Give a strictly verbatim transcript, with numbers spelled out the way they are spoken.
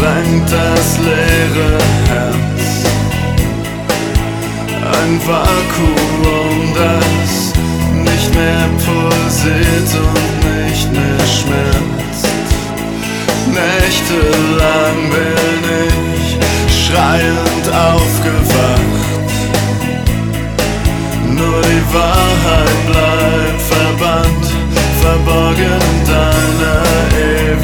drängt das leere Herz. Ein Vakuum, das nicht mehr pulsiert und nicht mehr schmerzt. Nächtelang bin ich schreiend aufgewacht. Nur die Wahrheit bleibt.